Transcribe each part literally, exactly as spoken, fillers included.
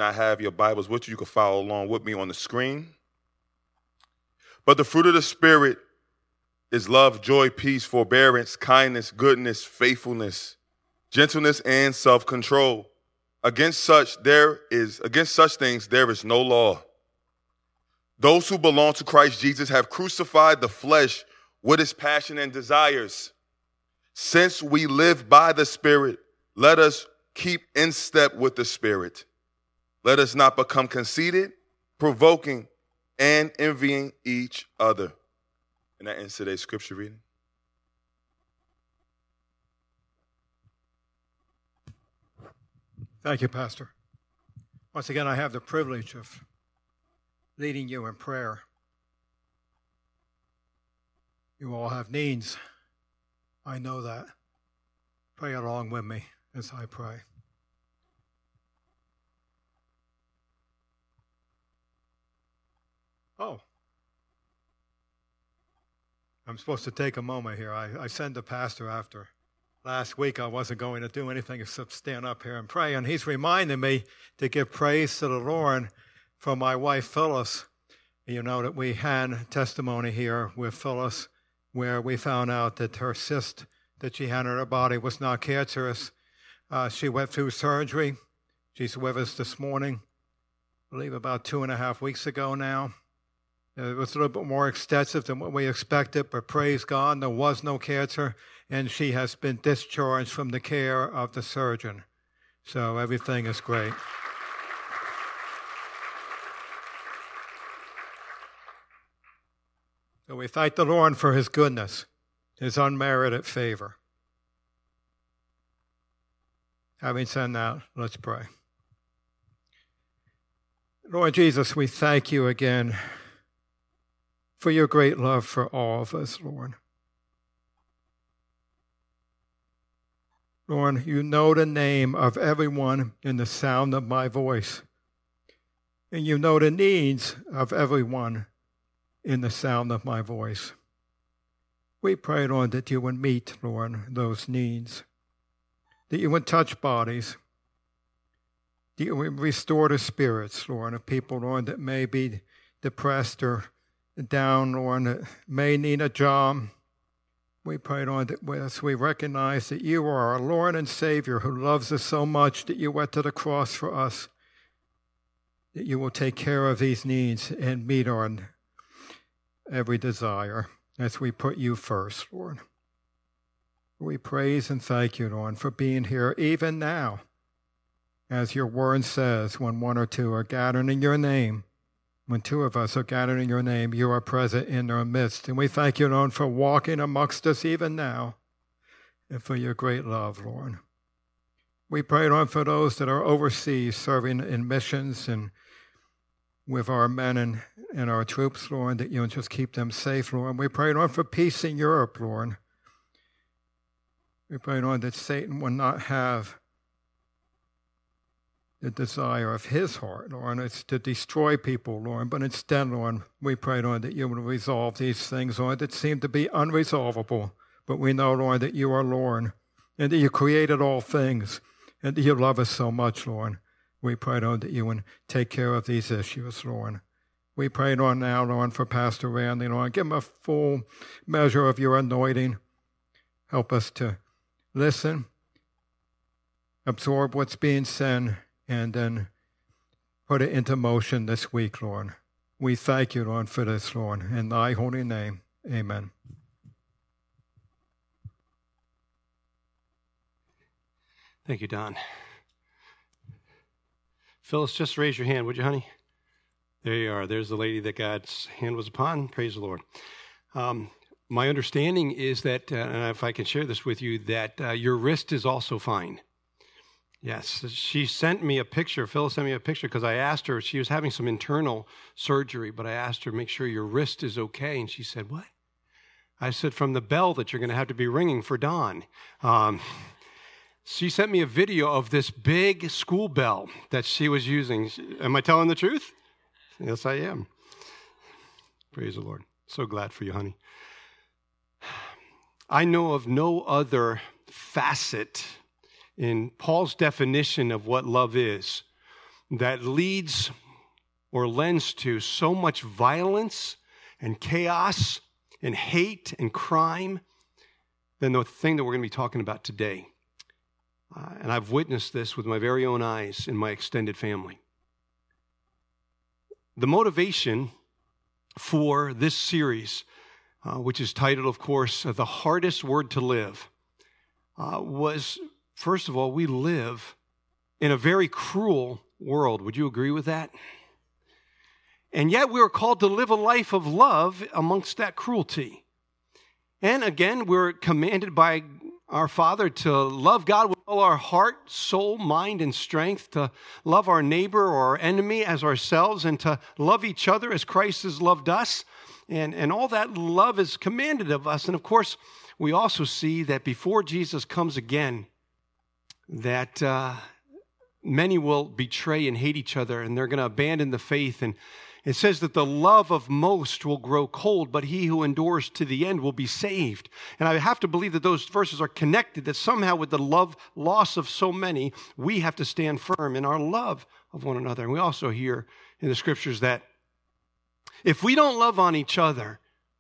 not have your Bibles with you, you can follow along with me on the screen. But the fruit of the Spirit is love, joy, peace, forbearance, kindness, goodness, faithfulness, gentleness, and self-control. Against such there is against such things there is no law. Those who belong to Christ Jesus have crucified the flesh with its passion and desires. Since we live by the Spirit, let us keep in step with the Spirit. Let us not become conceited, provoking, and envying each other. And that ends today's scripture reading. Thank you, Pastor. Once again, I have the privilege of leading you in prayer. You all have needs. I know that. Pray along with me as I pray. Oh. I'm supposed to take a moment here. I, I send the pastor after. Last week I wasn't going to do anything except stand up here and pray, and he's reminding me to give praise to the Lord for my wife Phyllis. You know that we had testimony here with Phyllis where we found out that her cyst that she had in her body was not cancerous. Uh, she went through surgery. She's with us this morning, I believe about two and a half weeks ago now. It was a little bit more extensive than what we expected, but praise God, there was no cancer, and she has been discharged from the care of the surgeon. So everything is great. So we thank the Lord for his goodness, his unmerited favor. Having said that, let's pray. Lord Jesus, we thank you again for your great love for all of us, Lord. Lord, you know the name of everyone in the sound of my voice, and you know the needs of everyone in the sound of my voice. We pray, Lord, that you would meet, Lord, those needs, that you would touch bodies, that you would restore the spirits, Lord, of people, Lord, that may be depressed or down, Lord, that may need a job. We pray, Lord, that as we recognize that you are our Lord and Savior who loves us so much that you went to the cross for us, that you will take care of these needs and meet our every desire as we put you first, Lord. We praise and thank you, Lord, for being here even now. As your word says, when one or two are gathered in your name, when two of us are gathered in your name, you are present in our midst. And we thank you, Lord, for walking amongst us even now and for your great love, Lord. We pray, Lord, for those that are overseas serving in missions and with our men and, and our troops, Lord, that you just keep them safe, Lord. We pray, Lord, for peace in Europe, Lord. We pray, Lord, that Satan will not have the desire of his heart, Lord. It's to destroy people, Lord. But instead, Lord, we pray, Lord, that you will resolve these things, Lord, that seem to be unresolvable. But we know, Lord, that you are Lord and that you created all things and that you love us so much, Lord. We pray, Lord, that you would take care of these issues, Lord. We pray, Lord, now, Lord, for Pastor Randy, Lord. Give him a full measure of your anointing. Help us to listen, absorb what's being said, and then put it into motion this week, Lord. We thank you, Lord, for this, Lord. In thy holy name, amen. Thank you, Don. Phyllis, just raise your hand, would you, honey? There you are. There's the lady that God's hand was upon. Praise the Lord. Um, my understanding is that, uh, and if I can share this with you, that uh, your wrist is also fine. Yes, she sent me a picture. Phyllis sent me a picture because I asked her, she was having some internal surgery, but I asked her, make sure your wrist is okay. And she said, what? I said, from the bell that you're going to have to be ringing for Don. Um, she sent me a video of this big school bell that she was using. Am I telling the truth? Yes, I am. Praise the Lord. So glad for you, honey. I know of no other facet in Paul's definition of what love is that leads or lends to so much violence and chaos and hate and crime than the thing that we're going to be talking about today. Uh, and I've witnessed this with my very own eyes in my extended family. The motivation for this series, uh, which is titled, of course, The Hardest Word to Live, uh, was, first of all, we live in a very cruel world. Would you agree with that? And yet we are called to live a life of love amongst that cruelty. And again, we're commanded by our Father to love God with all our heart, soul, mind, and strength, to love our neighbor or our enemy as ourselves, and to love each other as Christ has loved us. And, and all that love is commanded of us. And of course, we also see that before Jesus comes again, that uh, many will betray and hate each other, and they're going to abandon the faith. And it says that the love of most will grow cold, but he who endures to the end will be saved. And I have to believe that those verses are connected, that somehow with the love loss of so many, we have to stand firm in our love of one another. And we also hear in the scriptures that if we don't love on each other,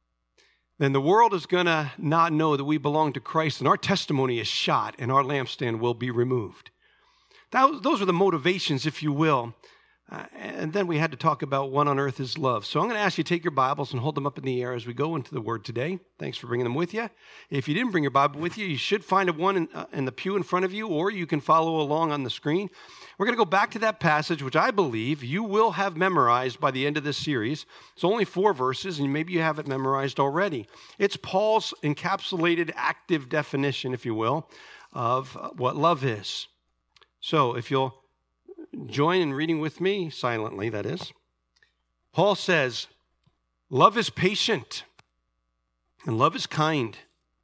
then the world is going to not know that we belong to Christ, and our testimony is shot, and our lampstand will be removed. That, those are the motivations, if you will. Uh, and then we had to talk about what on earth is love. So I'm going to ask you to take your Bibles and hold them up in the air as we go into the Word today. Thanks for bringing them with you. If you didn't bring your Bible with you, you should find one in, uh, in the pew in front of you, or you can follow along on the screen. We're going to go back to that passage, which I believe you will have memorized by the end of this series. It's only four verses, and maybe you have it memorized already. It's Paul's encapsulated active definition, if you will, of what love is. So if you'll join in reading with me, silently, that is. Paul says, love is patient, and love is kind.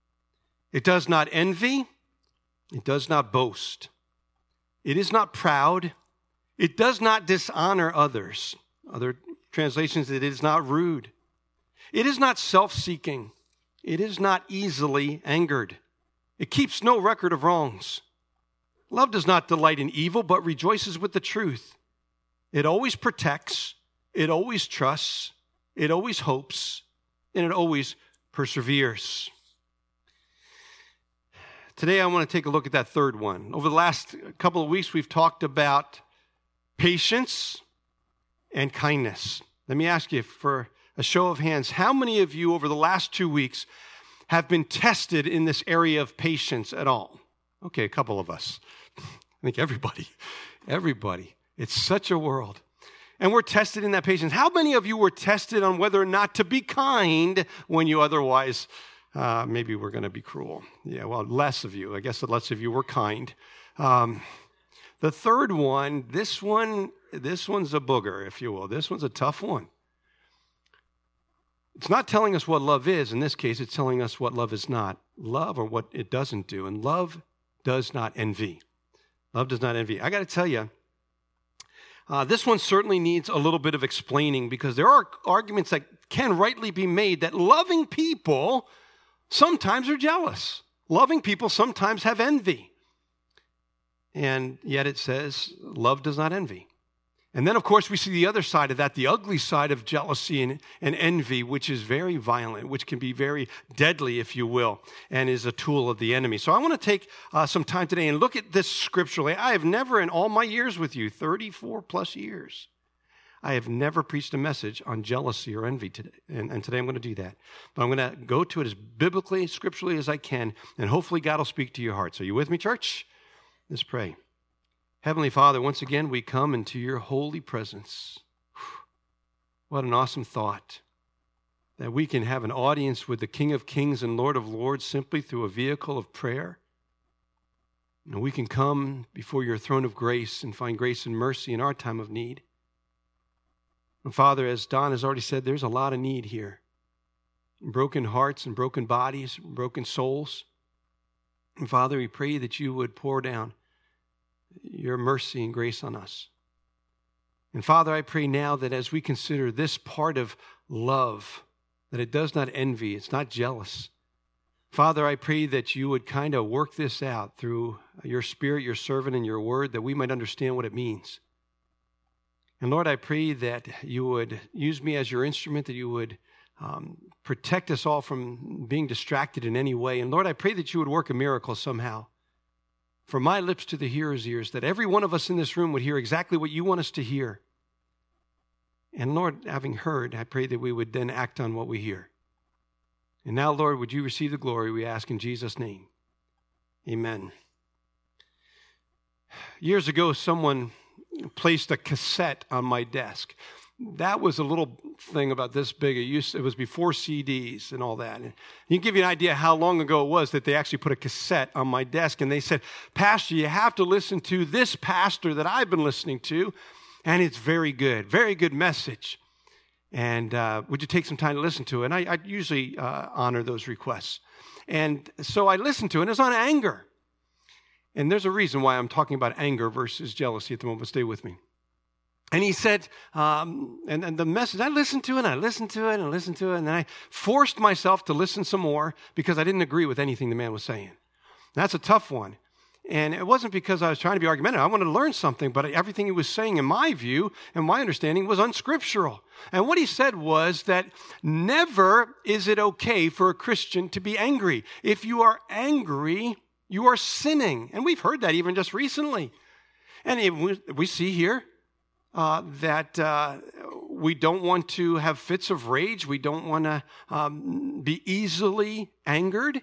It does not envy, it does not boast. It is not proud, it does not dishonor others. Other translations, it is not rude. It is not self-seeking. It is not easily angered. It keeps no record of wrongs. Love does not delight in evil, but rejoices with the truth. It always protects, it always trusts, it always hopes, and it always perseveres. Today I want to take a look at that third one. Over the last couple of weeks, we've talked about patience and kindness. Let me ask you for a show of hands, how many of you over the last two weeks have been tested in this area of patience at all? Okay, a couple of us. I think everybody, everybody. It's such a world. And we're tested in that patience. How many of you were tested on whether or not to be kind when you otherwise, uh, maybe we're going to be cruel? Yeah, well, less of you. I guess the less of you were kind. Um, the third one, this one, this one's a booger, if you will. This one's a tough one. It's not telling us what love is. In this case, it's telling us what love is not. Love, or what it doesn't do. And love does not envy. Love does not envy. I got to tell you, uh, this one certainly needs a little bit of explaining, because there are arguments that can rightly be made that loving people sometimes are jealous. Loving people sometimes have envy. And yet it says love does not envy. And then, of course, we see the other side of that, the ugly side of jealousy and, and envy, which is very violent, which can be very deadly, if you will, and is a tool of the enemy. So I want to take uh, some time today and look at this scripturally. I have never, in all my years with you, thirty-four plus years, I have never preached a message on jealousy or envy today. And, and today I'm going to do that. But I'm going to go to it as biblically, scripturally as I can, and hopefully God will speak to your hearts. Are you with me, church? Let's pray. Heavenly Father, once again, we come into your holy presence. What an awesome thought that we can have an audience with the King of Kings and Lord of Lords simply through a vehicle of prayer. And we can come before your throne of grace and find grace and mercy in our time of need. And Father, as Don has already said, there's a lot of need here. Broken hearts and broken bodies, broken souls. And Father, we pray that you would pour down your mercy and grace on us. And Father, I pray now that as we consider this part of love, that it does not envy, it's not jealous. Father, I pray that you would kind of work this out through your Spirit, your servant, and your word, that we might understand what it means. And Lord, I pray that you would use me as your instrument, that you would um, protect us all from being distracted in any way. And Lord, I pray that you would work a miracle somehow. From my lips to the hearer's ears, that every one of us in this room would hear exactly what you want us to hear. And Lord, having heard, I pray that we would then act on what we hear. And now, Lord, would you receive the glory, we ask in Jesus' name. Amen. Years ago, someone placed a cassette on my desk. That was a little thing about this big. It, used, it was before C Ds and all that. And you can give you an idea how long ago it was that they actually put a cassette on my desk. And they said, Pastor, you have to listen to this pastor that I've been listening to. And it's very good, very good message. And uh, would you take some time to listen to it? And I, I usually uh, honor those requests. And so I listened to it, and it's on anger. And there's a reason why I'm talking about anger versus jealousy at the moment. Stay with me. And he said, um, and, and the message, I listened to it, and I listened to it, and I listened to it, and then I forced myself to listen some more because I didn't agree with anything the man was saying. That's a tough one. And it wasn't because I was trying to be argumentative. I wanted to learn something, but everything he was saying, in my view and my understanding, was unscriptural. And what he said was that never is it okay for a Christian to be angry. If you are angry, you are sinning. And we've heard that even just recently. And it, we, we see here uh, that uh, we don't want to have fits of rage. We don't want to um, be easily angered.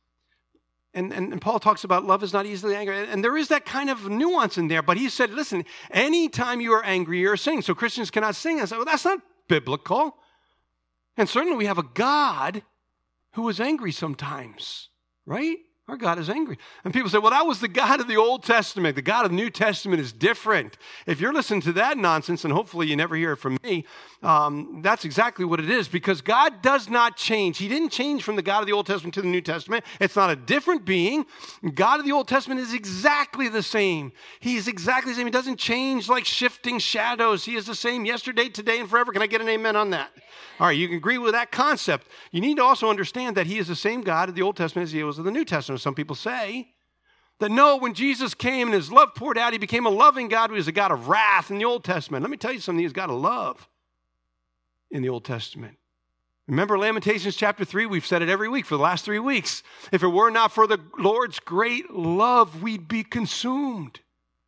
And, and, and Paul talks about love is not easily angered. And there is that kind of nuance in there. But he said, listen, anytime you are angry, you're sinning. So Christians cannot sing. I said, well, that's not biblical. And certainly we have a God who is angry sometimes, right? Our God is angry. And people say, well, that was the God of the Old Testament. The God of the New Testament is different. If you're listening to that nonsense, and hopefully you never hear it from me, um, that's exactly what it is, because God does not change. He didn't change from the God of the Old Testament to the New Testament. It's not a different being. God of the Old Testament is exactly the same. He's exactly the same. He doesn't change like shifting shadows. He is the same yesterday, today, and forever. Can I get an amen on that? All right, you can agree with that concept. You need to also understand that he is the same God of the Old Testament as he was of the New Testament. Some people say that no, when Jesus came and his love poured out, he became a loving God who is a God of wrath in the Old Testament. Let me tell you something, he's God of love in the Old Testament. Remember Lamentations chapter three? We've said it every week for the last three weeks. If it were not for the Lord's great love, we'd be consumed.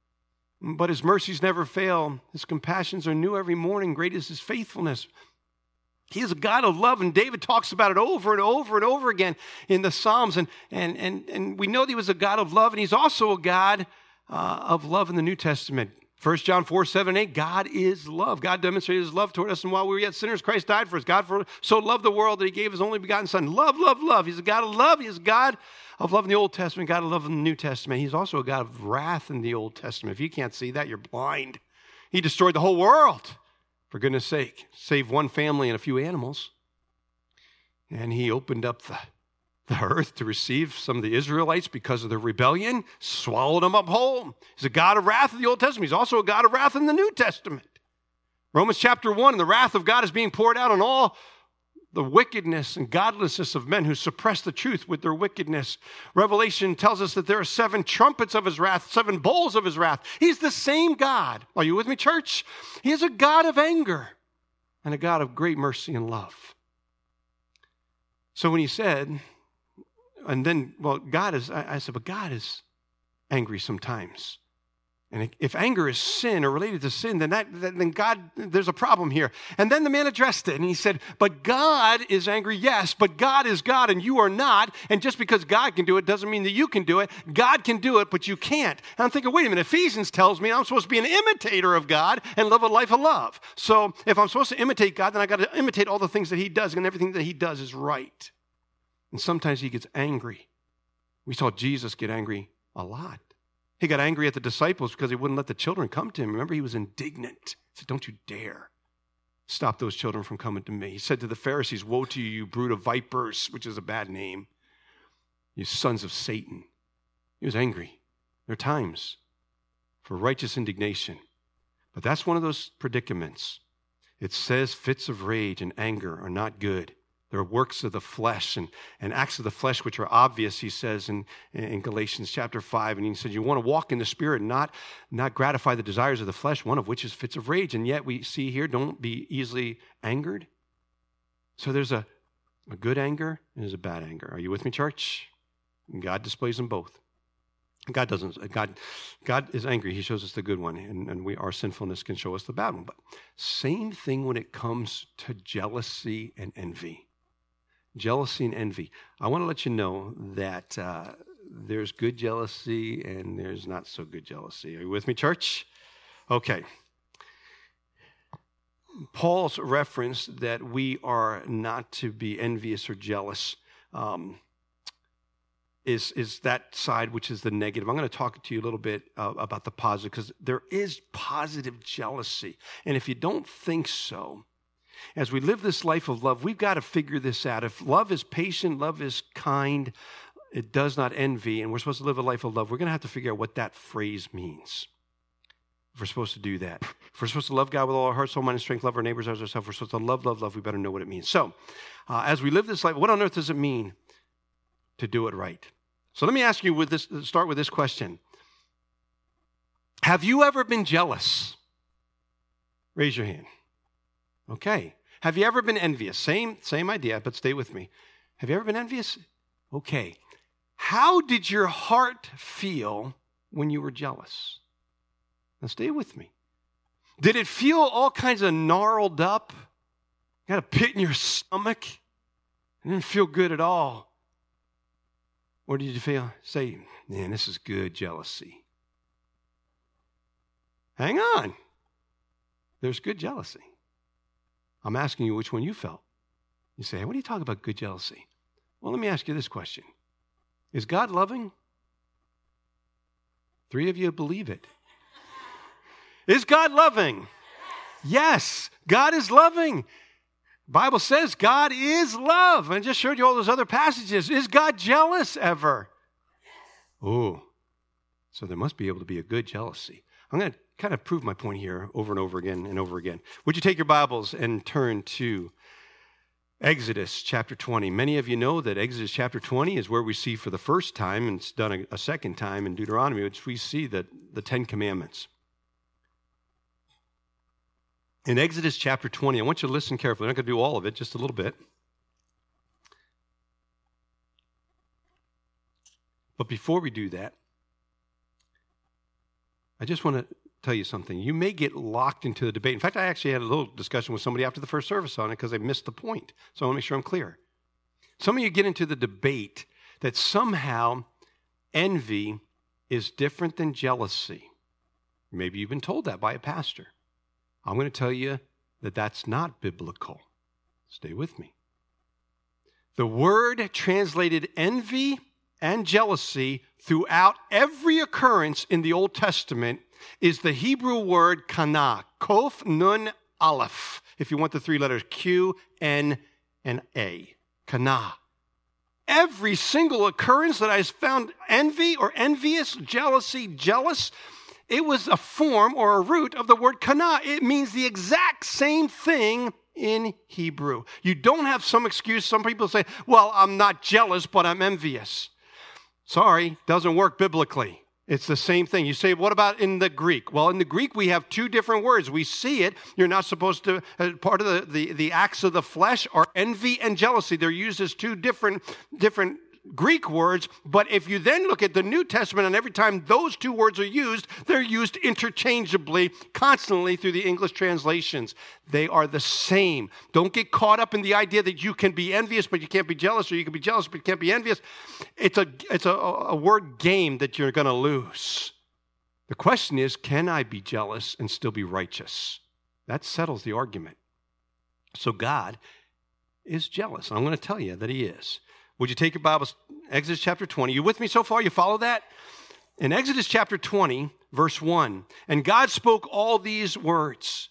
But his mercies never fail. His compassions are new every morning. Great is his faithfulness. He is a God of love, and David talks about it over and over and over again in the Psalms. And, and, and, and we know that he was a God of love, and he's also a God uh, of love in the New Testament. First John four, seven, eight, God is love. God demonstrated his love toward us, and while we were yet sinners, Christ died for us. God for, so loved the world that he gave his only begotten Son. Love, love, love. He's a God of love. He's a God of love in the Old Testament, God of love in the New Testament. He's also a God of wrath in the Old Testament. If you can't see that, you're blind. He destroyed the whole world. For goodness sake, save one family and a few animals. And he opened up the, the earth to receive some of the Israelites because of their rebellion, swallowed them up whole. He's a God of wrath in the Old Testament. He's also a God of wrath in the New Testament. Romans chapter one, the wrath of God is being poured out on all the wickedness and godlessness of men who suppress the truth with their wickedness. Revelation tells us that there are seven trumpets of his wrath, seven bowls of his wrath. He's the same God. Are you with me, church? He is a God of anger and a God of great mercy and love. So when he said, and then, well, God is, I, I said, but God is angry sometimes. And if anger is sin or related to sin, then that, then God, there's a problem here. And then the man addressed it, and he said, but God is angry, yes, but God is God, and you are not. And just because God can do it doesn't mean that you can do it. God can do it, but you can't. And I'm thinking, wait a minute, Ephesians tells me I'm supposed to be an imitator of God and live a life of love. So if I'm supposed to imitate God, then I got to imitate all the things that he does, and everything that he does is right. And sometimes he gets angry. We saw Jesus get angry a lot. He got angry at the disciples because he wouldn't let the children come to him. Remember, he was indignant. He said, don't you dare stop those children from coming to me. He said to the Pharisees, woe to you, you brood of vipers, which is a bad name, you sons of Satan. He was angry. There are times for righteous indignation. But that's one of those predicaments. It says fits of rage and anger are not good. They're works of the flesh and, and acts of the flesh, which are obvious, he says in, in Galatians chapter five. And he says, you want to walk in the Spirit and not, not gratify the desires of the flesh, one of which is fits of rage. And yet we see here, don't be easily angered. So there's a, a good anger and there's a bad anger. Are you with me, church? And God displays them both. God doesn't, God, God is angry. He shows us the good one, and, and we, our sinfulness can show us the bad one. But same thing when it comes to jealousy and envy. Jealousy and envy. I want to let you know that uh, there's good jealousy and there's not so good jealousy. Are you with me, church? Okay. Paul's reference that we are not to be envious or jealous um, is, is that side which is the negative. I'm going to talk to you a little bit uh, about the positive, because there is positive jealousy. And if you don't think so, as we live this life of love, we've got to figure this out. If love is patient, love is kind, it does not envy, and we're supposed to live a life of love, we're going to have to figure out what that phrase means. If we're supposed to do that. If we're supposed to love God with all our heart, soul, mind, and strength, love our neighbors as ourselves, we're supposed to love, love, love, we better know what it means. So, uh, as we live this life, what on earth does it mean to do it right? So let me ask you with this, start with this question. Have you ever been jealous? Raise your hand. Okay. Have you ever been envious? Same, same idea, but stay with me. Have you ever been envious? Okay. How did your heart feel when you were jealous? Now stay with me. Did it feel all kinds of gnarled up? Got a pit in your stomach? It didn't feel good at all. Or did you feel, say, man, this is good jealousy? Hang on. There's good jealousy. I'm asking you which one you felt. You say, hey, what are you talking about good jealousy? Well, let me ask you this question. Is God loving? Three of you believe it. Is God loving? Yes, God is loving. The Bible says God is love. I just showed you all those other passages. Is God jealous ever? Oh, so there must be able to be a good jealousy. I'm going to kind of prove my point here over and over again and over again. Would you take your Bibles and turn to Exodus chapter twenty? Many of you know that Exodus chapter twenty is where we see for the first time, and it's done a, a second time in Deuteronomy, which we see the, the Ten Commandments. In Exodus chapter twenty, I want you to listen carefully. I'm not going to do all of it, just a little bit. But before we do that, I just want to tell you something. You may get locked into the debate. In fact, I actually had a little discussion with somebody after the first service on it because I missed the point. So I want to make sure I'm clear. Some of you get into the debate that somehow envy is different than jealousy. Maybe you've been told that by a pastor. I'm going to tell you that that's not biblical. Stay with me. The word translated envy and jealousy throughout every occurrence in the Old Testament is the Hebrew word kana, kof nun aleph, if you want the three letters, Q, N, and A, kana. Every single occurrence that I found envy or envious, jealousy, jealous, it was a form or a root of the word kana. It means the exact same thing in Hebrew. You don't have some excuse. Some people say, well, I'm not jealous, but I'm envious. Sorry, doesn't work biblically. It's the same thing. You say, what about in the Greek? Well, in the Greek, we have two different words. We see it. You're not supposed to, uh, part of the, the, the acts of the flesh are envy and jealousy. They're used as two different, different Greek words, but if you then look at the New Testament, and every time those two words are used, they're used interchangeably, constantly through the English translations. They are the same. Don't get caught up in the idea that you can be envious, but you can't be jealous, or you can be jealous, but you can't be envious. It's a, it's a, a word game that you're going to lose. The question is, can I be jealous and still be righteous? That settles the argument. So God is jealous. And I'm going to tell you that he is. Would you take your Bibles, Exodus chapter twenty? You with me so far? You follow that? In Exodus chapter twenty, verse one, and God spoke all these words.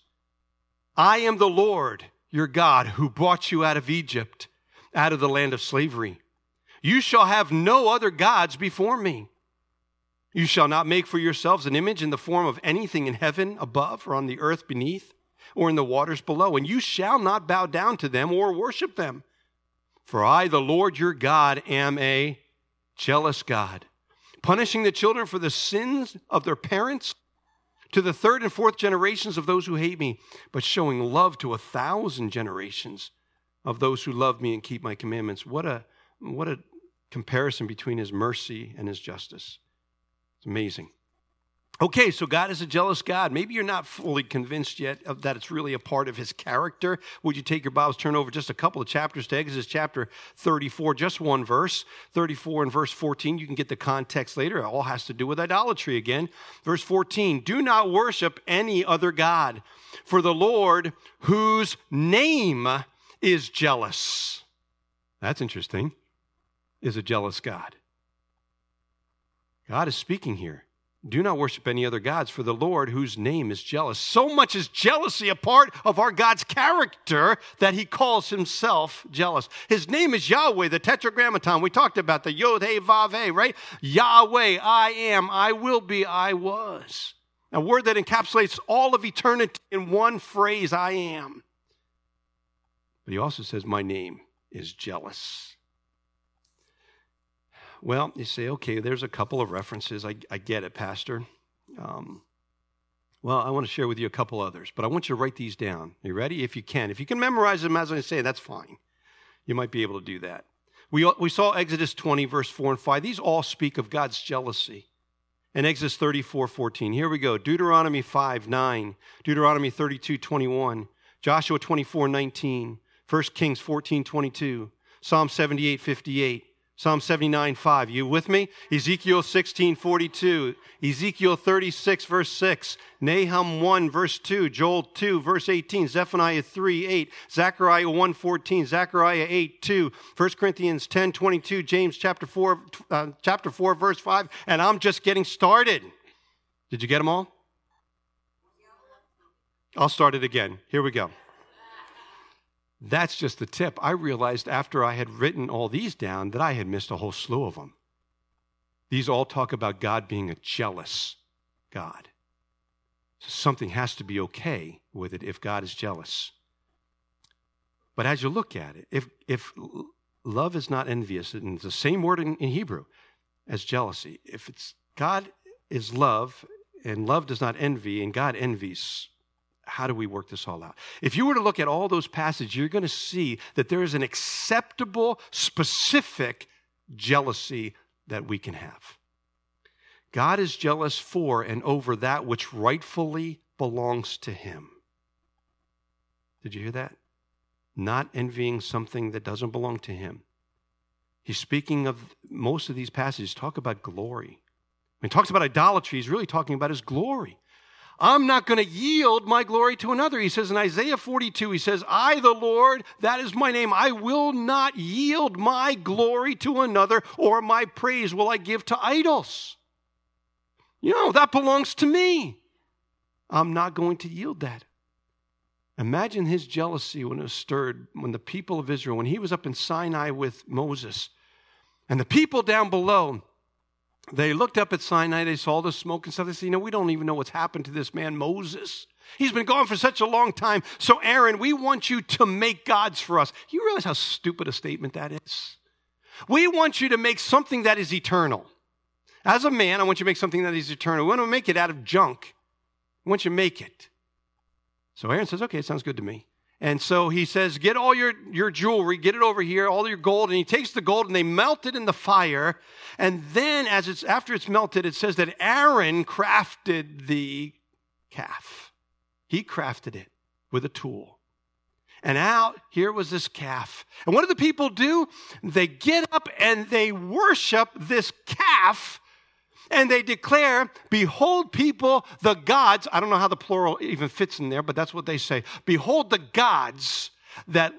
I am the Lord, your God, who brought you out of Egypt, out of the land of slavery. You shall have no other gods before me. You shall not make for yourselves an image in the form of anything in heaven above or on the earth beneath or in the waters below. And you shall not bow down to them or worship them. For I, the Lord your God, am a jealous God, punishing the children for the sins of their parents to the third and fourth generations of those who hate me, but showing love to a thousand generations of those who love me and keep my commandments. What a, what a comparison between his mercy and his justice. It's amazing. Okay, so God is a jealous God. Maybe you're not fully convinced yet of that it's really a part of his character. Would you take your Bibles, turn over just a couple of chapters to Exodus chapter thirty-four, just one verse, thirty-four and verse fourteen. You can get the context later. It all has to do with idolatry again. Verse fourteen, do not worship any other God, for the Lord, whose name is jealous. That's interesting, is a jealous God. God is speaking here. Do not worship any other gods, for the Lord, whose name is jealous. So much is jealousy a part of our God's character that he calls himself jealous. His name is Yahweh, the tetragrammaton. We talked about the Yod, He, Vav, He, right? Yahweh, I am, I will be, I was. A word that encapsulates all of eternity in one phrase, I am. But he also says, my name is jealous. Well, you say, okay, there's a couple of references. I, I get it, Pastor. Um, well, I want to share with you a couple others, but I want you to write these down. Are you ready? If you can. If you can memorize them as I say, that's fine. You might be able to do that. We, we saw Exodus twenty, verse four and five. These all speak of God's jealousy. And Exodus thirty-four, fourteen. Here we go. Deuteronomy five, nine. Deuteronomy thirty-two, twenty-one. Joshua twenty-four, nineteen. First Kings fourteen, twenty-two. Psalm seventy-eight, fifty-eight. Psalm seventy-nine, five. You with me? Ezekiel sixteen, forty-two. Ezekiel thirty-six, verse six. Nahum one, verse two. Joel two, verse eighteen. Zephaniah three, eight. Zechariah one, fourteen. Zechariah eight, two. First Corinthians ten, twenty-two. James chapter four, uh, chapter four, verse five. And I'm just getting started. Did you get them all? I'll start it again. Here we go. That's just the tip. I realized after I had written all these down that I had missed a whole slew of them. These all talk about God being a jealous God. So something has to be okay with it if God is jealous. But as you look at it, if, if love is not envious, and it's the same word in, in Hebrew as jealousy, if it's God is love and love does not envy and God envies, how do we work this all out? If you were to look at all those passages, you're going to see that there is an acceptable, specific jealousy that we can have. God is jealous for and over that which rightfully belongs to him. Did you hear that? Not envying something that doesn't belong to him. He's speaking of, most of these passages talk about glory. When he talks about idolatry, he's really talking about his glory. I'm not going to yield my glory to another. He says in Isaiah forty-two, he says, I, the Lord, that is my name. I will not yield my glory to another, or my praise will I give to idols. You know, that belongs to me. I'm not going to yield that. Imagine his jealousy when it was stirred, when the people of Israel, when he was up in Sinai with Moses, and the people down below, they looked up at Sinai, they saw the smoke and stuff. They said, you know, we don't even know what's happened to this man, Moses. He's been gone for such a long time. So Aaron, we want you to make gods for us. You realize how stupid a statement that is? We want you to make something that is eternal. As a man, I want you to make something that is eternal. We want to make it out of junk. I want you to make it. So Aaron says, okay, sounds good to me. And so he says, get all your, your jewelry, get it over here, all your gold. And he takes the gold and they melt it in the fire. And then as it's after it's melted, it says that Aaron crafted the calf. He crafted it with a tool. And out, here was this calf. And what do the people do? They get up and they worship this calf. And they declare, behold, people, the gods. I don't know how the plural even fits in there, but that's what they say. Behold the gods that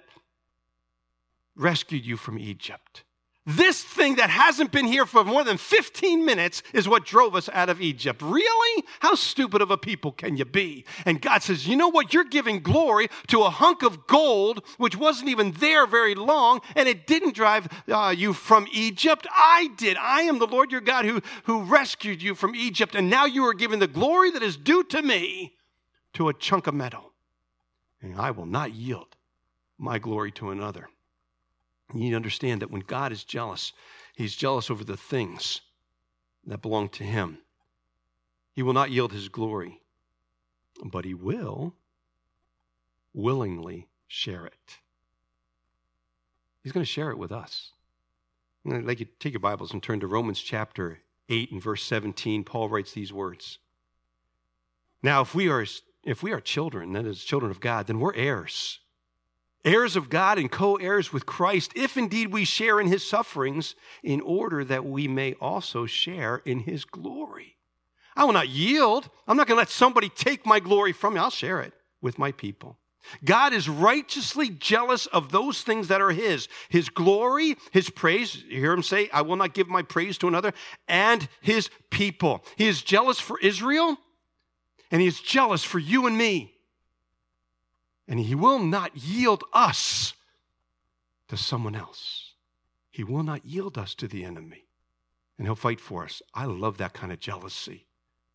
rescued you from Egypt. This thing that hasn't been here for more than fifteen minutes is what drove us out of Egypt. Really? How stupid of a people can you be? And God says, you know what? You're giving glory to a hunk of gold, which wasn't even there very long, and it didn't drive uh, you from Egypt. I did. I am the Lord your God who, who rescued you from Egypt, and now you are giving the glory that is due to me to a chunk of metal. And I will not yield my glory to another. You need to understand that when God is jealous, he's jealous over the things that belong to him. He will not yield his glory, but he will willingly share it. He's going to share it with us. I'd like you to take your Bibles and turn to Romans chapter eight and verse seventeen. Paul writes these words. Now, if we are if we are children, that is, children of God, then we're heirs. Heirs of God and co-heirs with Christ, if indeed we share in his sufferings, in order that we may also share in his glory. I will not yield. I'm not going to let somebody take my glory from me. I'll share it with my people. God is righteously jealous of those things that are his. His glory, his praise. You hear him say, I will not give my praise to another, and his people. He is jealous for Israel, and he is jealous for you and me. And he will not yield us to someone else. He will not yield us to the enemy. And he'll fight for us. I love that kind of jealousy.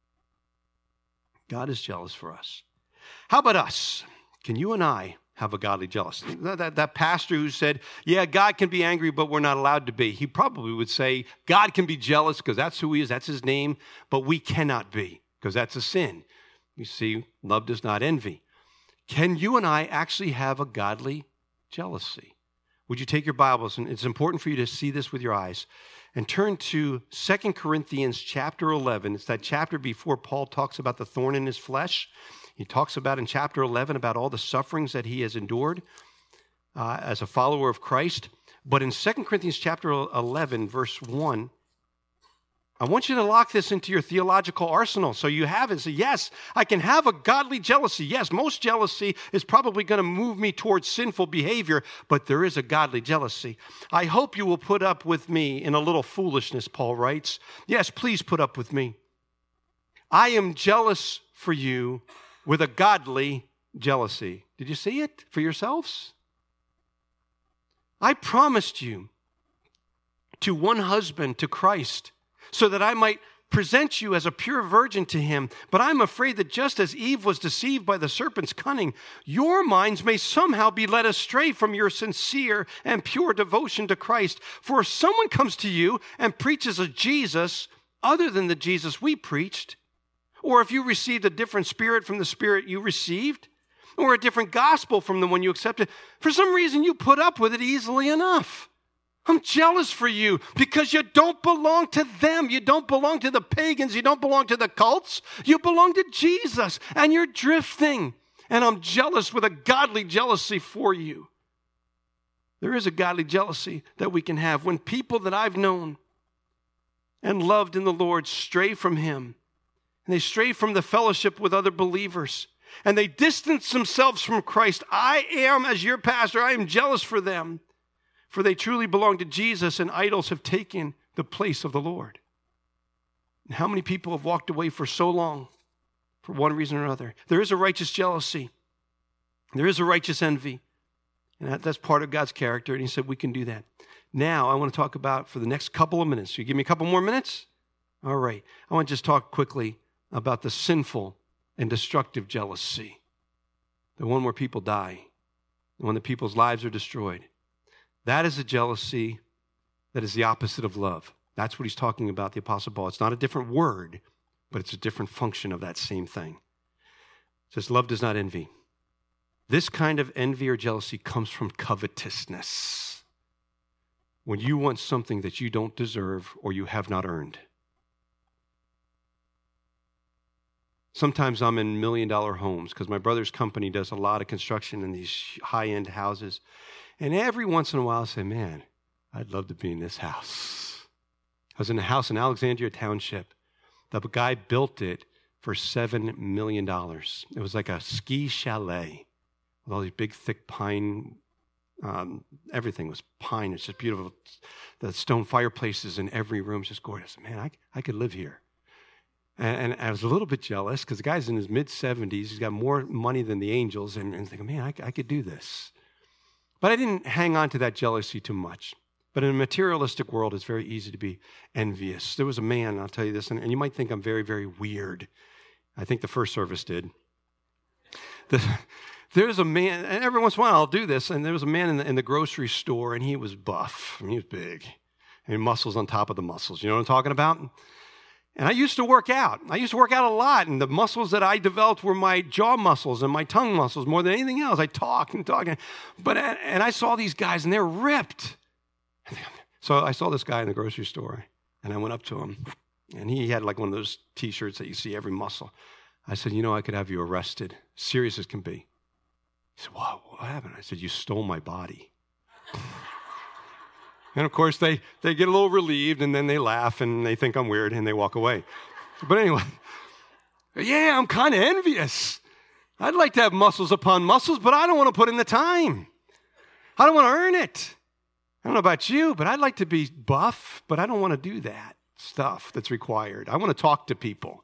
God is jealous for us. How about us? Can you and I have a godly jealousy? That, that, that pastor who said, yeah, God can be angry, but we're not allowed to be. He probably would say, God can be jealous because that's who he is, that's his name, but we cannot be because that's a sin. You see, love does not envy. Can you and I actually have a godly jealousy? Would you take your Bibles, and it's important for you to see this with your eyes, and turn to Second Corinthians chapter eleven. It's that chapter before Paul talks about the thorn in his flesh. He talks about in chapter eleven about all the sufferings that he has endured uh, as a follower of Christ. But in Second Corinthians chapter eleven, verse one, I want you to lock this into your theological arsenal so you have it. Say, yes, I can have a godly jealousy. Yes, most jealousy is probably going to move me towards sinful behavior, but there is a godly jealousy. I hope you will put up with me in a little foolishness, Paul writes. Yes, please put up with me. I am jealous for you with a godly jealousy. Did you see it for yourselves? I promised you to one husband, to Christ, so that I might present you as a pure virgin to him. But I'm afraid that just as Eve was deceived by the serpent's cunning, your minds may somehow be led astray from your sincere and pure devotion to Christ. For if someone comes to you and preaches a Jesus other than the Jesus we preached, or if you received a different spirit from the spirit you received, or a different gospel from the one you accepted, for some reason you put up with it easily enough. I'm jealous for you because you don't belong to them. You don't belong to the pagans. You don't belong to the cults. You belong to Jesus, and you're drifting. And I'm jealous with a godly jealousy for you. There is a godly jealousy that we can have when people that I've known and loved in the Lord stray from him, and they stray from the fellowship with other believers, and they distance themselves from Christ. I am, as your pastor, I am jealous for them. For they truly belong to Jesus, and idols have taken the place of the Lord. And how many people have walked away for so long for one reason or another? There is a righteous jealousy. There is a righteous envy. And that, that's part of God's character, and he said we can do that. Now, I want to talk about, for the next couple of minutes, you give me a couple more minutes? All right. I want to just talk quickly about the sinful and destructive jealousy, the one where people die, the one that people's lives are destroyed. That is a jealousy that is the opposite of love. That's what he's talking about, the Apostle Paul. It's not a different word, but it's a different function of that same thing. It says, love does not envy. This kind of envy or jealousy comes from covetousness. When you want something that you don't deserve or you have not earned. Sometimes I'm in million-dollar homes because my brother's company does a lot of construction in these high-end houses. And every once in a while I say, man, I'd love to be in this house. I was in a house in Alexandria Township. The guy built it for seven million dollars. It was like a ski chalet with all these big, thick pine. Um, everything was pine. It's just beautiful. The stone fireplaces in every room, just gorgeous. Man, I, I could live here. And, and I was a little bit jealous because the guy's in his mid-seventies. He's got more money than the angels. And, and thinking, man, I, I could do this. But I didn't hang on to that jealousy too much. But in a materialistic world, it's very easy to be envious. There was a man, I'll tell you this, and, and you might think I'm very, very weird. I think the first service did. The, There's a man, and every once in a while I'll do this, and there was a man in the, in the grocery store, and he was buff. I mean, he was big, and muscles on top of the muscles. You know what I'm talking about? And I used to work out. I used to work out a lot, and the muscles that I developed were my jaw muscles and my tongue muscles more than anything else. I talk and talk. But, and I saw these guys, and they're ripped. So I saw this guy in the grocery store, and I went up to him, and he had like one of those T-shirts that you see every muscle. I said, you know, I could have you arrested, serious as can be. He said, what, what happened? I said, you stole my body. And of course, they, they get a little relieved, and then they laugh, and they think I'm weird, and they walk away. But anyway, yeah, I'm kind of envious. I'd like to have muscles upon muscles, but I don't want to put in the time. I don't want to earn it. I don't know about you, but I'd like to be buff, but I don't want to do that stuff that's required. I want to talk to people.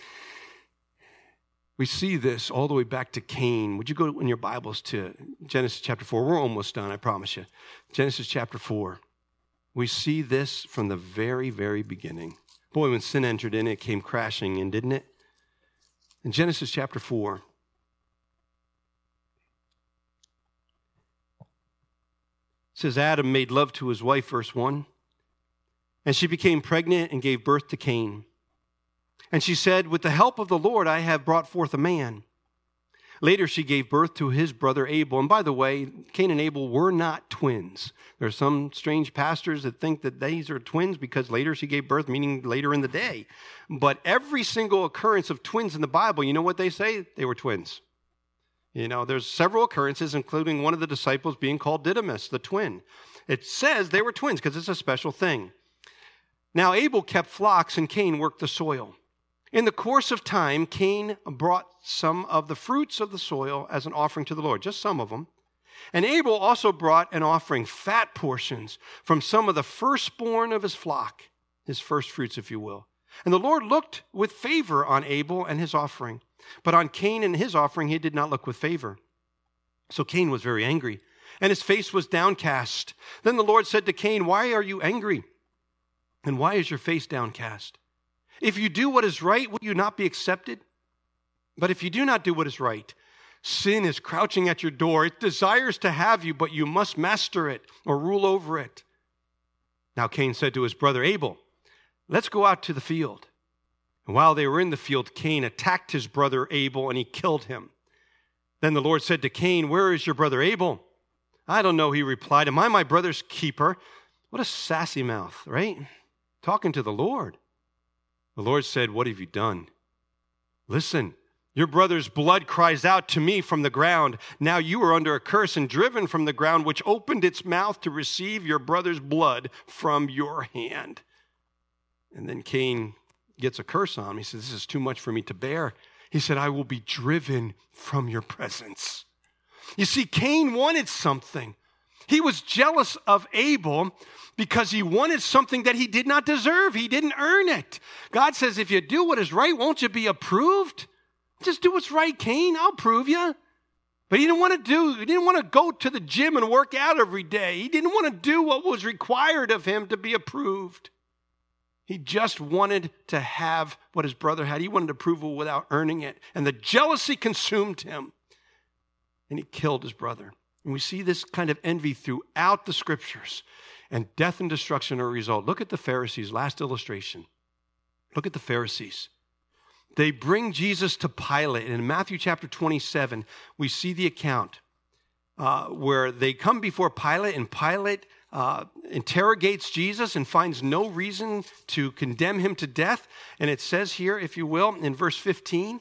We see this all the way back to Cain. Would you go in your Bibles to Genesis chapter four? We're almost done, I promise you. Genesis chapter four. We see this from the very, very beginning. Boy, when sin entered in, it came crashing in, didn't it? In Genesis chapter four, it says Adam made love to his wife, verse one, and she became pregnant and gave birth to Cain. And she said, with the help of the Lord, I have brought forth a man. Later, she gave birth to his brother Abel. And by the way, Cain and Abel were not twins. There are some strange pastors that think that these are twins because later she gave birth, meaning later in the day. But every single occurrence of twins in the Bible, you know what they say? They were twins. You know, there's several occurrences, including one of the disciples being called Didymus, the twin. It says they were twins because it's a special thing. Now, Abel kept flocks and Cain worked the soil. In the course of time, Cain brought some of the fruits of the soil as an offering to the Lord, just some of them. And Abel also brought an offering, fat portions, from some of the firstborn of his flock, his first fruits, if you will. And the Lord looked with favor on Abel and his offering, but on Cain and his offering he did not look with favor. So Cain was very angry, and his face was downcast. Then the Lord said to Cain, why are you angry? And why is your face downcast? If you do what is right, will you not be accepted? But if you do not do what is right, sin is crouching at your door. It desires to have you, but you must master it or rule over it. Now Cain said to his brother Abel, let's go out to the field. And while they were in the field, Cain attacked his brother Abel and he killed him. Then the Lord said to Cain, where is your brother Abel? I don't know, he replied. Am I my brother's keeper? What a sassy mouth, right? Talking to the Lord. The Lord said, what have you done? Listen, your brother's blood cries out to me from the ground. Now you are under a curse and driven from the ground, which opened its mouth to receive your brother's blood from your hand. And then Cain gets a curse on him. He says, this is too much for me to bear. He said, I will be driven from your presence. You see, Cain wanted something. He was jealous of Abel because he wanted something that he did not deserve. He didn't earn it. God says, if you do what is right, won't you be approved? Just do what's right, Cain. I'll prove you. But he didn't want to do, he didn't want to go to the gym and work out every day. He didn't want to do what was required of him to be approved. He just wanted to have what his brother had. He wanted approval without earning it. And the jealousy consumed him. And he killed his brother. And we see this kind of envy throughout the scriptures. And death and destruction are a result. Look at the Pharisees, last illustration. Look at the Pharisees. They bring Jesus to Pilate. And in Matthew chapter twenty-seven, we see the account uh, where they come before Pilate, and Pilate uh, interrogates Jesus and finds no reason to condemn him to death. And it says here, if you will, in verse fifteen,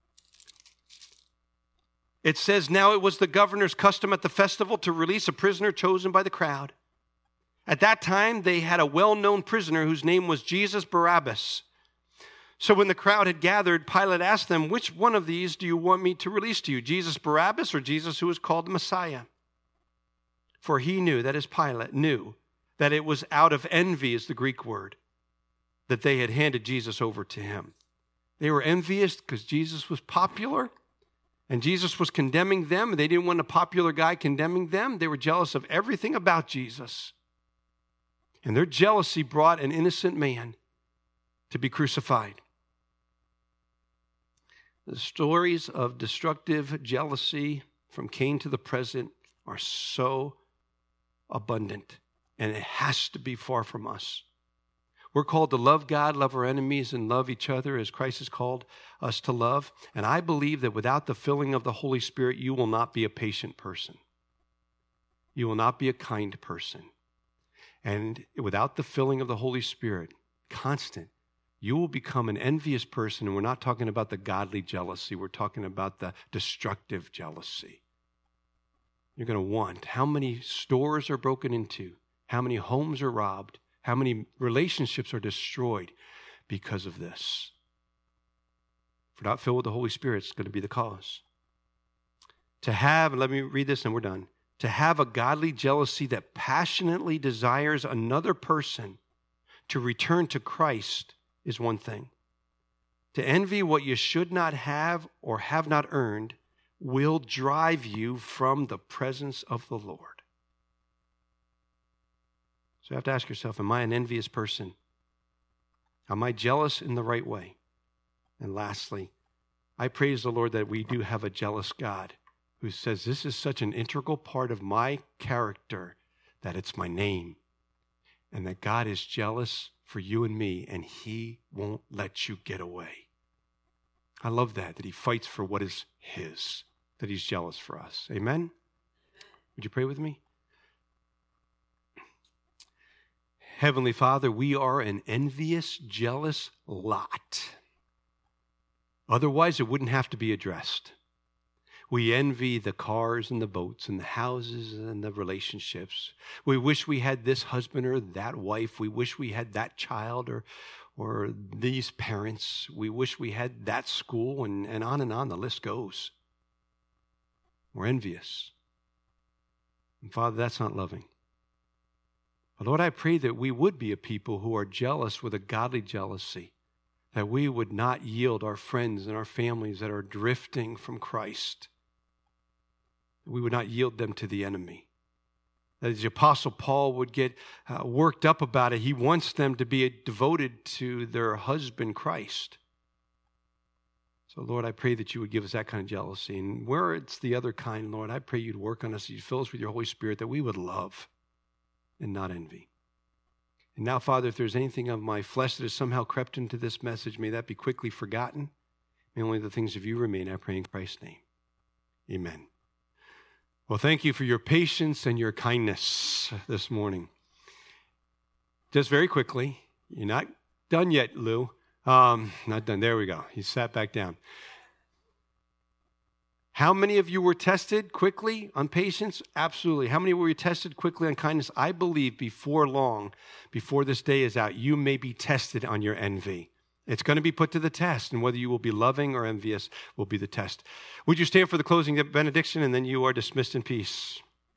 it says, now it was the governor's custom at the festival to release a prisoner chosen by the crowd. At that time, they had a well-known prisoner whose name was Jesus Barabbas. So when the crowd had gathered, Pilate asked them, which one of these do you want me to release to you, Jesus Barabbas or Jesus who is called the Messiah? For he knew, that is Pilate, knew that it was out of envy, is the Greek word, that they had handed Jesus over to him. They were envious because Jesus was popular. And Jesus was condemning them. They didn't want a popular guy condemning them. They were jealous of everything about Jesus. And their jealousy brought an innocent man to be crucified. The stories of destructive jealousy from Cain to the present are so abundant, and it has to be far from us. We're called to love God, love our enemies, and love each other as Christ has called us to love. And I believe that without the filling of the Holy Spirit, you will not be a patient person. You will not be a kind person. And without the filling of the Holy Spirit, constant, you will become an envious person. And we're not talking about the godly jealousy. We're talking about the destructive jealousy. You're going to want how many stores are broken into, how many homes are robbed, how many relationships are destroyed because of this. If we're not filled with the Holy Spirit, it's going to be the cause. To have, let me read this and we're done. To have a godly jealousy that passionately desires another person to return to Christ is one thing. To envy what you should not have or have not earned will drive you from the presence of the Lord. So you have to ask yourself, am I an envious person? Am I jealous in the right way? And lastly, I praise the Lord that we do have a jealous God who says this is such an integral part of my character that it's my name, and that God is jealous for you and me, and he won't let you get away. I love that, that he fights for what is his, that he's jealous for us. Amen? Would you pray with me? Heavenly Father, we are an envious, jealous lot. Otherwise, it wouldn't have to be addressed. We envy the cars and the boats and the houses and the relationships. We wish we had this husband or that wife. We wish we had that child or, or these parents. We wish we had that school, and, and on and on the list goes. We're envious. And Father, that's not loving. But Lord, I pray that we would be a people who are jealous with a godly jealousy, that we would not yield our friends and our families that are drifting from Christ. We would not yield them to the enemy. That as the Apostle Paul would get uh, worked up about it, he wants them to be devoted to their husband, Christ. So, Lord, I pray that you would give us that kind of jealousy. And where it's the other kind, Lord, I pray you'd work on us, you'd fill us with your Holy Spirit, that we would love and not envy. And now, Father, if there's anything of my flesh that has somehow crept into this message, may that be quickly forgotten. May only the things of you remain, I pray in Christ's name. Amen. Well, thank you for your patience and your kindness this morning. Just very quickly, you're not done yet, Lou. Um, not done. There we go. He sat back down. How many of you were tested quickly on patience? Absolutely. How many were you tested quickly on kindness? I believe before long, before this day is out, you may be tested on your envy. It's going to be put to the test, and whether you will be loving or envious will be the test. Would you stand for the closing benediction, and then you are dismissed in peace.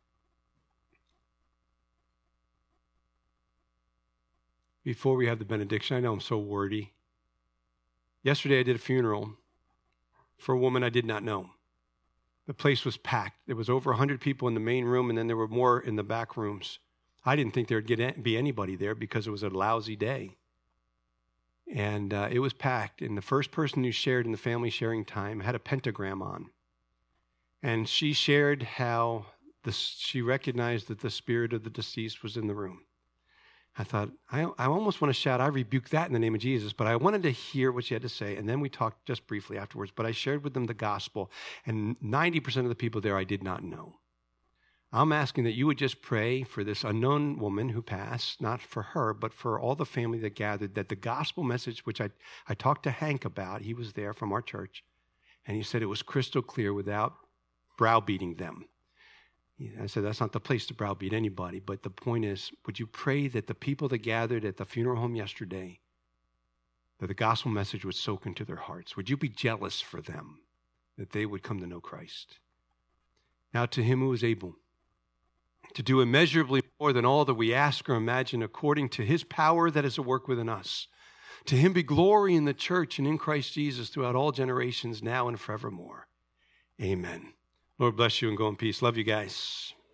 Before we have the benediction, I know I'm so wordy. Yesterday I did a funeral for a woman I did not know. The place was packed. There was over one hundred people in the main room, and then there were more in the back rooms. I didn't think there would be anybody there because it was a lousy day. And uh, it was packed. And the first person who shared in the family sharing time had a pentagram on. And she shared how the, she recognized that the spirit of the deceased was in the room. I thought, I, I almost want to shout, I rebuke that in the name of Jesus, but I wanted to hear what she had to say, and then we talked just briefly afterwards, but I shared with them the gospel, and ninety percent of the people there I did not know. I'm asking that you would just pray for this unknown woman who passed, not for her, but for all the family that gathered, that the gospel message, which I, I talked to Hank about, he was there from our church, and he said it was crystal clear without browbeating them. I said, that's not the place to browbeat anybody, but the point is, would you pray that the people that gathered at the funeral home yesterday, that the gospel message would soak into their hearts? Would you be jealous for them, that they would come to know Christ? Now to him who is able to do immeasurably more than all that we ask or imagine, according to his power that is at work within us, to him be glory in the church and in Christ Jesus throughout all generations, now and forevermore. Amen. Lord bless you and go in peace. Love you guys.